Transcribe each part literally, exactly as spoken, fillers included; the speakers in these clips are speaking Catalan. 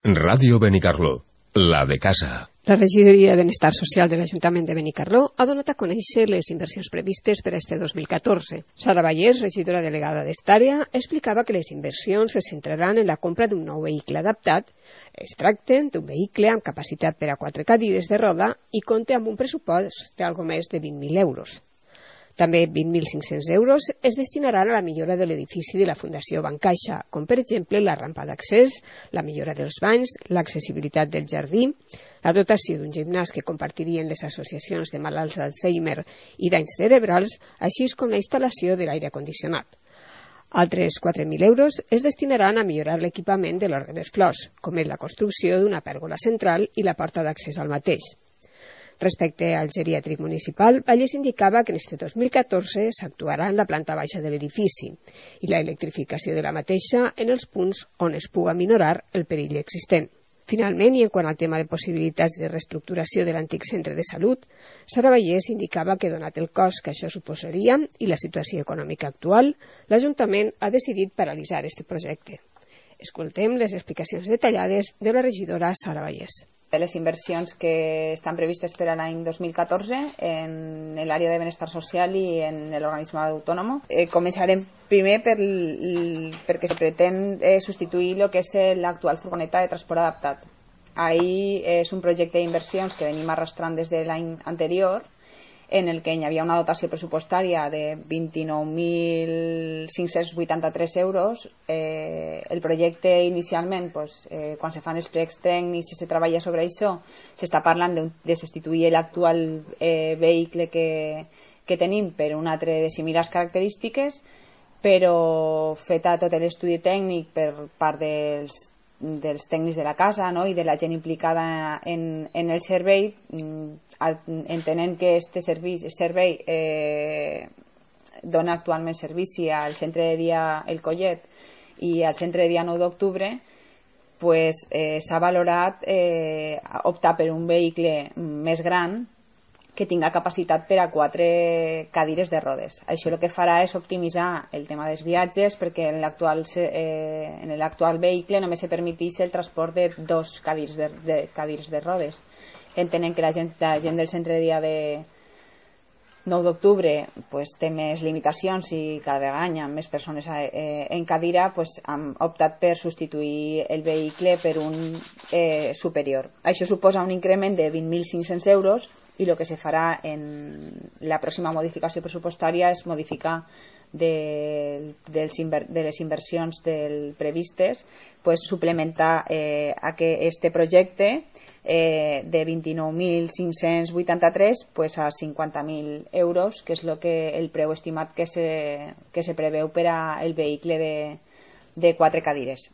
Ràdio Benicarló, la de casa. La regidoria de Benestar Social de l'Ajuntament de Benicarló ha donat a conèixer les inversions previstes per a este dos mil catorze. Sara Vallès, regidora delegada d'Estària, explicava que les inversions se centraran en la compra d'un nou vehicle adaptat. Es tracta d'un vehicle amb capacitat per a quatre cadires de roda i compta amb un pressupost d'algo més de vint mil euros. També vint mil cinc-cents euros es destinaran a la millora de l'edifici de la Fundació Bancaixa, com per exemple la rampa d'accés, la millora dels banys, l'accessibilitat del jardí, la dotació d'un gimnàs que compartirien les associacions de malalts d'Alzheimer i danys cerebrals, així com la instal·lació de l'aire condicionat. Altres quatre mil euros es destinaran a millorar l'equipament de l'Hort de les Flors, com és la construcció d'una pèrgola central i la porta d'accés al mateix. Respecte al geriàtric municipal, Vallès indicava que en este dos mil catorze s'actuarà en la planta baixa de l'edifici i la electrificació de la mateixa en els punts on es puga minorar el perill existent. Finalment, i en quant al tema de possibilitats de reestructuració de l'antic centre de salut, Sara Vallès indicava que, donat el cost que això suposaria i la situació econòmica actual, l'Ajuntament ha decidit paralitzar aquest projecte. Escoltem les explicacions detallades de la regidora Sara Vallès. De les inversions que estan previstes per a l'any dos mil catorze en l'àrea de benestar social i en l'organisme autònom. Eh, començarem primer per, perquè se pretén eh, substituir el que és l'actual furgoneta de transport adaptat. Ahí és un projecte d'inversions que venim arrastrant des de l'any anterior, en el que hi havia una dotació pressupostària de vint-i-nou mil cinc-cents vuitanta-tres euros. Eh, el projecte inicialment, pues, eh, quan se fan els plecs tècnics i se treballa sobre això, s'està parlant de, de substituir l'actual eh, vehicle que, que tenim per un altre de similars característiques, però feta tot l'estudi tècnic per part dels dels tècnics de la casa, no? I de la gent implicada en, en el servei, entenent que este servei, servei eh, dona actualment servici al centre de dia El Collet i al centre de dia nou d'octubre, pues, eh, s'ha valorat eh, optar per un vehicle més gran que tinga capacitat per a quatre cadires de rodes. Això el que farà és optimitzar el tema dels viatges, perquè en l'actual eh, en l'actual vehicle només se permeteix el transport de dos cadires de, de, cadires de rodes. Entenent que la gent, la gent del centre de dia de nou d'octubre pues, té més limitacions i cada vegada hi ha més persones eh, en cadira, pues, han optat per substituir el vehicle per un eh, superior. Això suposa un increment de vint mil cinc-cents euros i el que se farà en la pròxima modificació pressupostària és modificar de, dels inver, de les inversions del previstes, pues, suplementar eh, a que este projecte eh, de vint-i-nou mil cinc-cents vuitanta-tres pues, a cinquanta mil euros, que és lo que, el preu estimat que se, que se preveu per al vehicle de, de quatre cadires.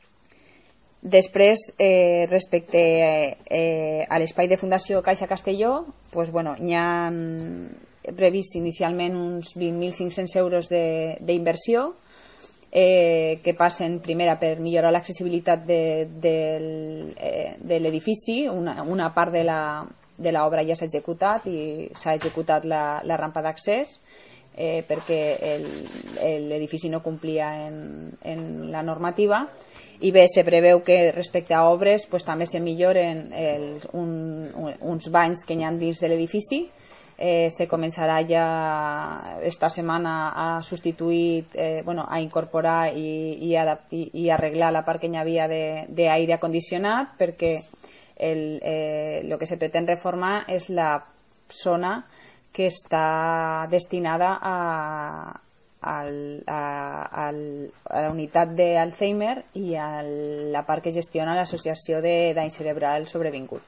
Després, eh, respecte eh, a l'espai de Fundació Caixa Castelló, pues, bueno, hi ha previst inicialment uns vint mil cinc-cents euros d'inversió eh, que passen primera per millorar l'accessibilitat de, de, eh, de l'edifici. Una, una part de l'obra ja s'ha executat i s'ha executat la, la rampa d'accés eh, perquè l'edifici no complia en, en la normativa. I bé, se preveu que respecte a obres pues, també se milloren el, un, un, uns banys que hi ha dins de l'edifici. Eh, se començarà ja esta setmana a substituir, eh, bueno, a incorporar i, i, i, i arreglar la part que hi havia d'aire condicionat, perquè el, eh, el que se pretén reformar és la zona que està destinada a Al, a, a la unitat d'Alzheimer i a la part que gestiona l'associació de dany cerebral sobrevingut.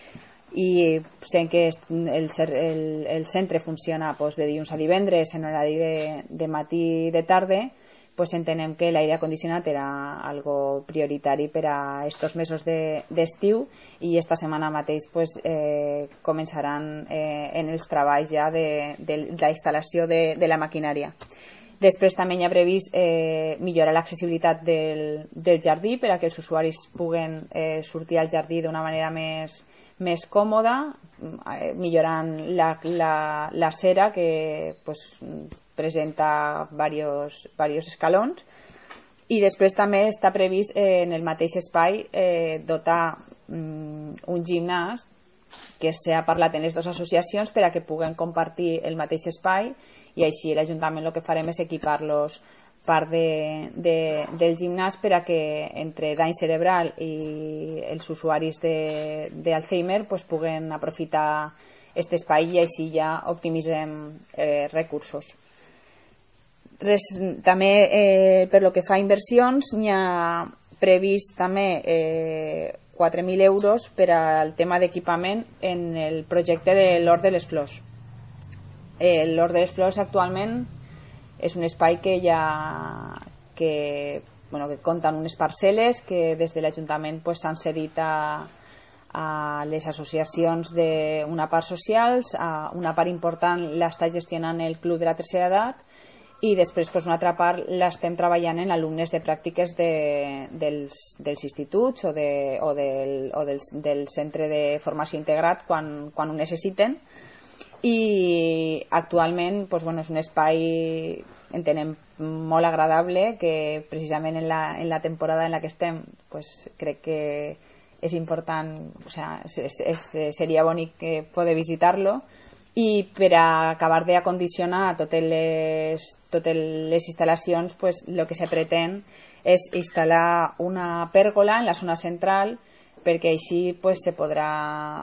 I sent que el, el, el centre funciona pues, de dilluns a divendres en horari de, de matí i de tarda, pues, entenem que l'aire condicionat era algo prioritari per a estos mesos d'estiu de, i esta setmana mateix pues, eh, començaran eh, en els treballs ja de, de, de la instal·lació de, de la maquinària. Després també hi ha previst eh, millorar l'accessibilitat del, del jardí per a que els usuaris puguen eh, sortir al jardí d'una manera més, més còmoda, eh, millorant la, la, la cera que pues, presenta varios, varios escalons I després també està previst eh, en el mateix espai eh, dotar mm, un gimnàs que s'ha parlat en les dues associacions per a que puguen compartir el mateix espai, i així l'Ajuntament el que farem és equipar-los part de, de, del gimnàs per a que entre dany cerebral i els usuaris d'Alzheimer pues, puguen aprofitar aquest espai, i així ja optimitzem eh, recursos. Res, també eh, per lo que fa a inversions n'hi ha previst també eh, quatre mil euros per al tema d'equipament en el projecte de l'Hort de les Flors. Eh, L'Hort de les Flors actualment és un espai que ja que, bueno, que compta amb unes parcel·les que des de l'Ajuntament pues, s'han cedit a, a les associacions d'una part socials, a una part important l'està gestionant el Club de la Tercera Edat, i després pues, una altra part l'estem treballant en alumnes de pràctiques de, dels, dels instituts o, de, o, del, o del, del centre de formació integrat quan, quan ho necessiten. I actualment pues, bueno, és un espai, entenem, molt agradable, que precisament en la, en la temporada en la que estem pues, crec que és important, o sea, és, és, seria bonic poder visitar-lo, i per a acabar d'acondicionar totes les, totes les instal·lacions pues, el que se pretén és instal·lar una pèrgola en la zona central, perquè així pues, se podrà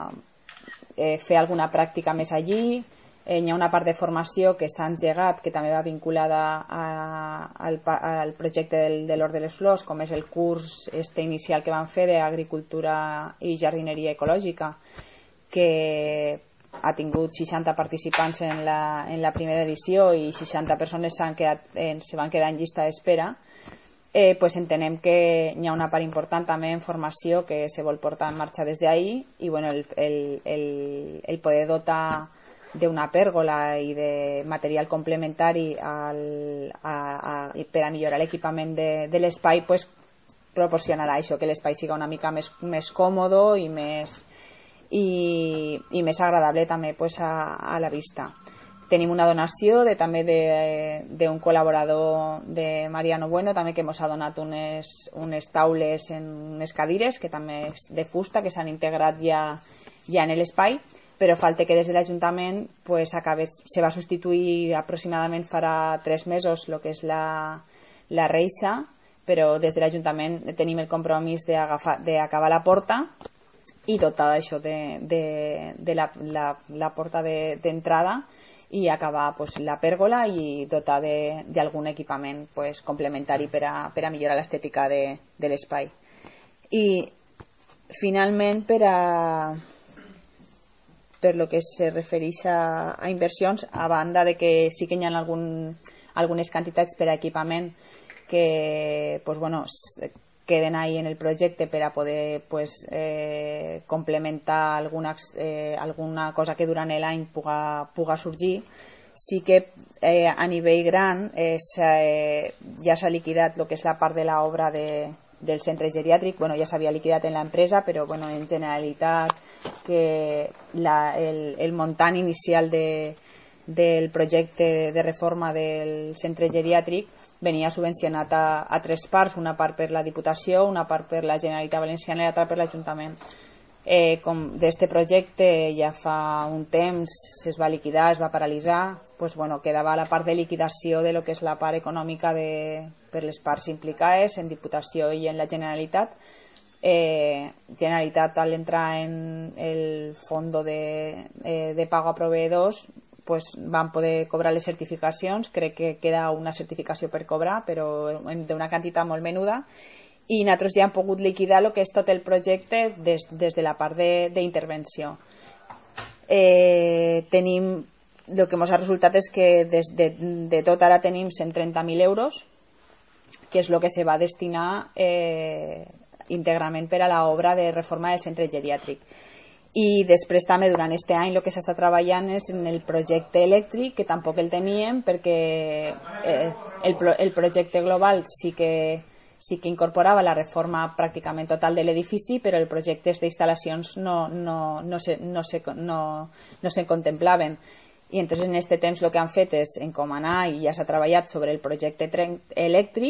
Eh, fer alguna pràctica més allí. Eh, hi ha una part de formació que s'ha engegat, que també va vinculada a, al, al projecte del, de l'Hort de les Flors, com és el curs este inicial que van fer d'agricultura i jardineria ecològica, que ha tingut seixanta participants en la, en la primera edició i seixanta persones s'han quedat, eh, se van quedar en llista d'espera. Eh, pues entenem que hi ha una part important també en formació que se vol portar en marxa des d'ahir, i bueno, el, el, el, el poder dotar d'una pèrgola i de material complementari al, a, a, per a millorar l'equipament de, de l'espai pues, proporcionarà això, que l'espai siga una mica més, més còmodo i més, i, i més agradable també pues, a, a la vista. Tenim una donació de, també d'un col·laborador de Mariano Bueno, també que ens ha donat unes, unes taules en unes cadires, que també és de fusta, que s'han integrat ja, ja en l'espai, però falta que des de l'Ajuntament pues, acabés, se va substituir aproximadament farà tres mesos el que és la, la reixa, però des de l'Ajuntament tenim el compromís d'acabar la porta i dotar això de, de, de la, la, la porta d'entrada, de, i acabar pues, la pèrgola i dotar d'algun equipament pues, complementari per a, per a millorar l'estètica de, de l'espai. I finalment per a per lo que se refereix a, a inversions, a banda de que sí que hi ha algun, algunes quantitats per a equipament que pues, bueno, queden ahí en el projecte per a poder pues, eh, complementar alguna, eh, alguna cosa que durant l'any puga, puga sorgir. Sí que eh, a nivell gran eh, eh, ja s'ha liquidat el que és la part de l'obra de, del centre geriàtric. Bueno, ja s'havia liquidat en l'empresa, però bueno, en Generalitat que la, el, el muntant inicial de, del projecte de reforma del centre geriàtric venia subvencionat a, a tres parts, una part per la Diputació, una part per la Generalitat Valenciana i l'altra per l'Ajuntament. Eh, com d'este projecte ja fa un temps es va liquidar, es va paralitzar, pues, bueno, quedava la part de liquidació de lo que és la part econòmica de, per les parts implicades en Diputació i en la Generalitat. Eh, Generalitat, al entrar en el fondo de, eh, de pago a proveïdors, pues van poder cobrar les certificacions. Crec que queda una certificació per cobrar, però d'una quantitat molt menuda, i nosaltres ja hem pogut liquidar el que és tot el projecte des, des de la part d'intervenció. Eh, tenim, el que ens ha resultat és que des de, de tot ara tenim cent trenta mil euros, que és el que se va destinar eh, íntegrament per a l'obra de reforma del centre geriàtric. I després també durant aquest any el que s'està treballant és en el projecte elèctric, que tampoc el teníem perquè eh, el, el projecte global sí que, sí que incorporava la reforma pràcticament total de l'edifici, però els projectes d'instal·lacions no, no, no, se, no, se, no, no se contemplaven. I entonces en aquest temps el que han fet és encomanar, i ja s'ha treballat sobre el projecte elèctric,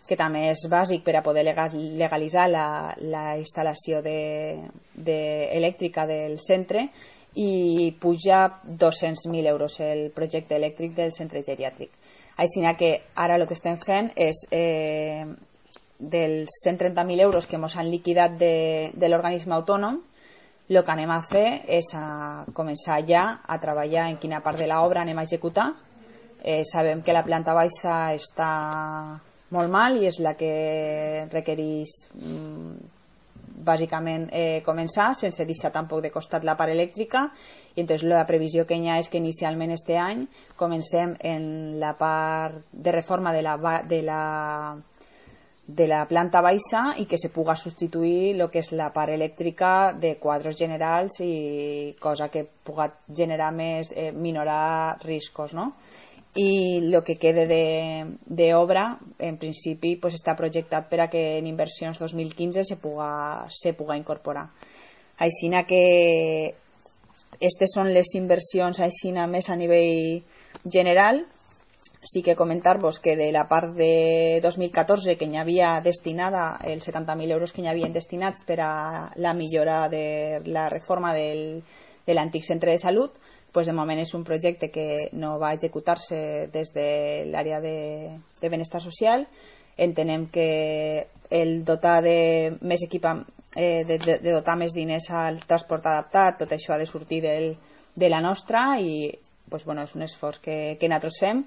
que també és bàsic per a poder legalitzar la, la instal·lació de, de elèctrica del centre, i puja dos-cents mil euros el projecte elèctric del centre geriàtric. Així que ara el que estem fent és eh, dels cent trenta mil euros que ens han liquidat de, de l'organisme autònom, el que anem a fer és a començar ja a treballar en quina part de l'obra anem a executar. Eh, sabem que la planta baixa està molt mal i és la que requereix mm, bàsicament eh, començar sense deixar tampoc de costat la part elèctrica, i entonces la previsió que hi ha és que inicialment este any comencem en la part de reforma de la, de la, de la planta baixa i que se puga substituir el que és la part elèctrica de quadros generals, i cosa que puga generar més, eh, minorar riscos, no? I el que quede d'obra, en principi, pues, està projectat per a que en inversions dos mil quinze se puga, se puga incorporar. Així que aquestes són les inversions així més a nivell general. Sí que comentar-vos que de la part de dos mil catorze, que hi havia destinada, els setanta mil euros que hi havien destinats per a la millora de la reforma del, de l'antic centre de salut, pues de moment és un projecte que no va executar-se des de l'àrea de, de benestar social. Entenem que el dotar de més equipament, eh, de, de, de dotar més diners al transport adaptat, tot això ha de sortir del, de la nostra, i pues, bueno, és un esforç que, que nosaltres fem,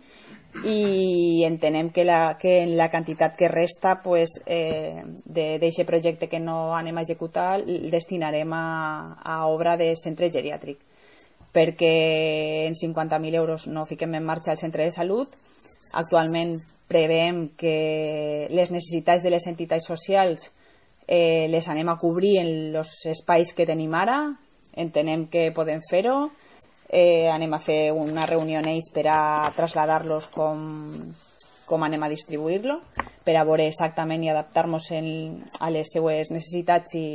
i entenem que, la, que en la quantitat que resta pues, eh, d'aquest projecte que no anem a executar el destinarem a, a obra de centre geriàtric, perquè en cinquanta mil euros no fiquem en marxa el centre de salut. Actualment preveiem que les necessitats de les entitats socials eh, les anem a cobrir en els espais que tenim ara. Entenem que podem fer-ho. Eh, anem a fer una reunió amb ells per a traslladar-los com, com anem a distribuir-lo, per a veure exactament i adaptar-nos a les seues necessitats i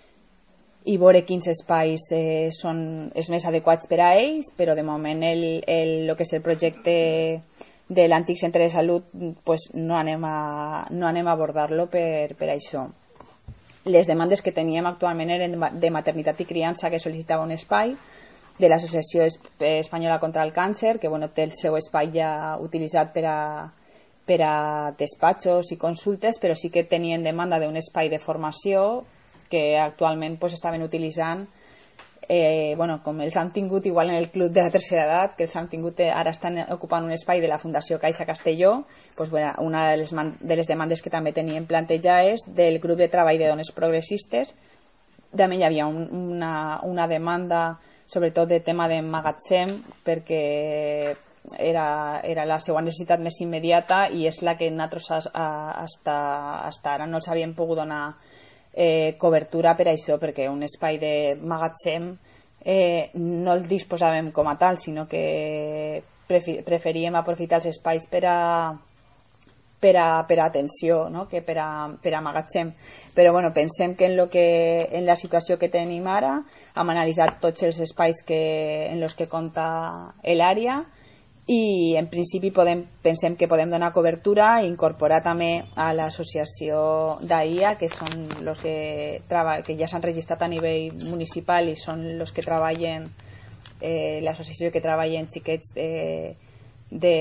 i veure quins espais eh, són els més adequats per a ells, però de moment el, el, el que és el projecte de l'antic centre de salut pues, no anem a, no anem a abordar-lo per, per això. Les demandes que teníem actualment eren de maternitat i criança, que sol·licitava un espai, de l'Associació Espanyola contra el Càncer, que bueno, té el seu espai ja utilitzat per a, per a despatxos i consultes, però sí que tenien demanda d'un espai de formació que actualment pues, estaven utilitzant, eh, bueno, com els han tingut igual en el club de la tercera edat, que els han tingut, eh, ara estan ocupant un espai de la Fundació Caixa Castelló. Pues, bueno, una de les, de les demandes que també tenien plantejades del grup de treball de dones progressistes. També hi havia un, una, una demanda sobretot de tema de magatzem, perquè era, era la seva necessitat més immediata i és la que nosaltres hasta, hasta ara no els havíem pogut donar Eh, cobertura per això, perquè un espai de magatzem eh, no el disposàvem com a tal, sinó que preferíem aprofitar els espais per a per a, per a atenció, no? Que per a, per a magatzem. Però bueno, pensem que en, lo que en la situació que tenim ara hem analitzat tots els espais que, en els que compta l'àrea, i en principi podem, pensem que podem donar cobertura i incorporar també a l'associació d'A I A, que són els que, que ja s'han registrat a nivell municipal i són els que treballen, eh, l'associació que treballa en xiquets de, de,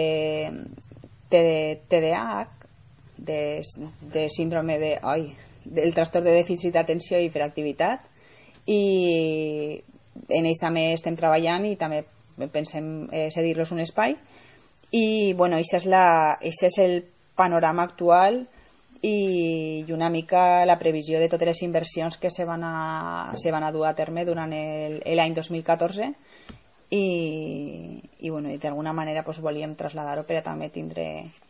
de T D A H, de, de síndrome de, oi, del trastorn de dèficit d'atenció i hiperactivitat, i en ells també estem treballant i també pensem eh, cedir-los un espai. I bueno, això és, la, això és el panorama actual i, i una mica la previsió de totes les inversions que se van a, se van a dur a terme durant l'any dos mil catorze, i, i, bueno, i d'alguna manera pues, volíem traslladar-ho per a també tindre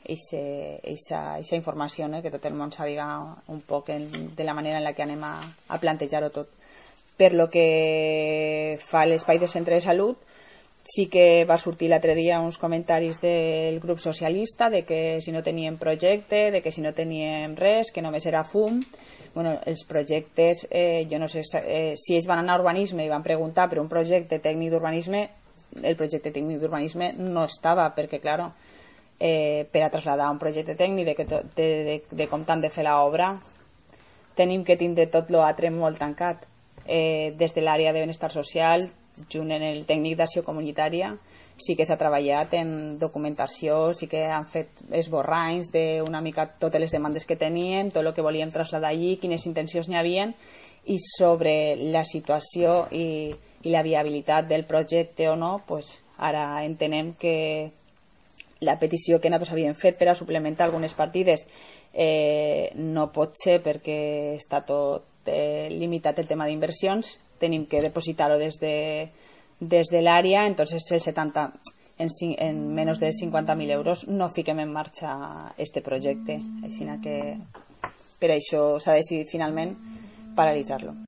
aquesta informació, no? Que tot el món sàpiga un poc en, de la manera en la que anem a, a plantejar-ho tot. Per lo que fa l'espai de centre de salut, sí que va sortir l'altre dia uns comentaris del grup socialista de que si no teníem projecte, de que si no teníem res, que només era fum. Bueno, els projectes, eh, jo no sé eh, si ells van anar a urbanisme i van preguntar per un projecte tècnic d'urbanisme, el projecte tècnic d'urbanisme no estava, perquè, claro, eh, per a traslladar un projecte tècnic de, de, de, de com t'han de fer l'obra. Tenim que tindre tot l'altre molt tancat. Eh, des de l'àrea de benestar social, junt en el tècnic d'acció comunitària, sí que s'ha treballat en documentació, sí que han fet esborranys d'una mica totes les demandes que teníem, tot el que volíem traslladar allí, quines intencions n'hi havien, i sobre la situació i, i la viabilitat del projecte o no, pues ara entenem que la petició que nosaltres havíem fet per a suplementar algunes partides eh, no pot ser perquè està tot eh, limitat el tema d'inversions, tenim que depositar-ho des de, des de l'àrea, entonces el setanta, en, en menys de cinquanta mil euros no fiquem en marxa este projecte, així que per això s'ha decidit finalment paralitzar-lo.